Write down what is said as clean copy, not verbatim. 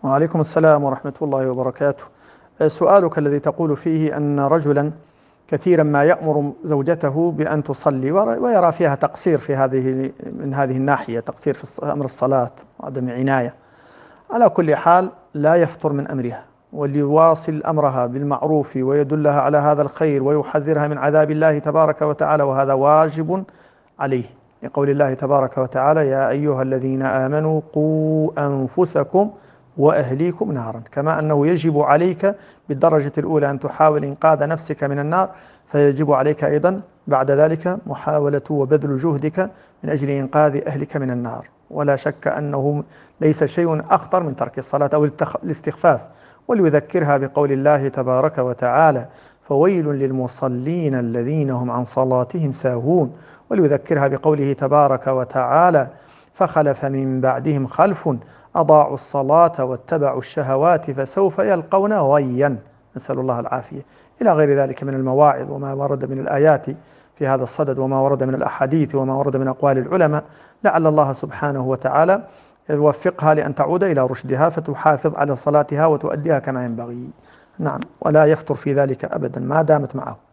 وعليكم السلام ورحمة الله وبركاته. سؤالك الذي تقول فيه أن رجلا كثيرا ما يأمر زوجته بأن تصلي ويرى فيها تقصير من هذه الناحية، تقصير في أمر الصلاة وعدم عناية. على كل حال لا يفتر من أمرها، وليواصل أمرها بالمعروف ويدلها على هذا الخير ويحذرها من عذاب الله تبارك وتعالى، وهذا واجب عليه، لقول الله تبارك وتعالى: يا أيها الذين آمنوا قوا أنفسكم وأهليكم نارا. كما أنه يجب عليك بالدرجة الأولى أن تحاول إنقاذ نفسك من النار، فيجب عليك أيضا بعد ذلك محاولة وبذل جهدك من أجل إنقاذ أهلك من النار. ولا شك أنه ليس شيء أخطر من ترك الصلاة أو الاستخفاف. وليذكرها بقول الله تبارك وتعالى: فويل للمصلين الذين هم عن صلاتهم ساهون. وليذكرها بقوله تبارك وتعالى: فخلف من بعدهم خلف أضاعوا الصلاة واتبعوا الشهوات فسوف يلقون غيا. نسأل الله العافية. إلى غير ذلك من المواعظ وما ورد من الآيات في هذا الصدد، وما ورد من الأحاديث، وما ورد من أقوال العلماء، لعل الله سبحانه وتعالى يوفقها لأن تعود إلى رشدها فتحافظ على صلاتها وتؤديها كما ينبغي. نعم، ولا يفتر في ذلك أبدا ما دامت معه.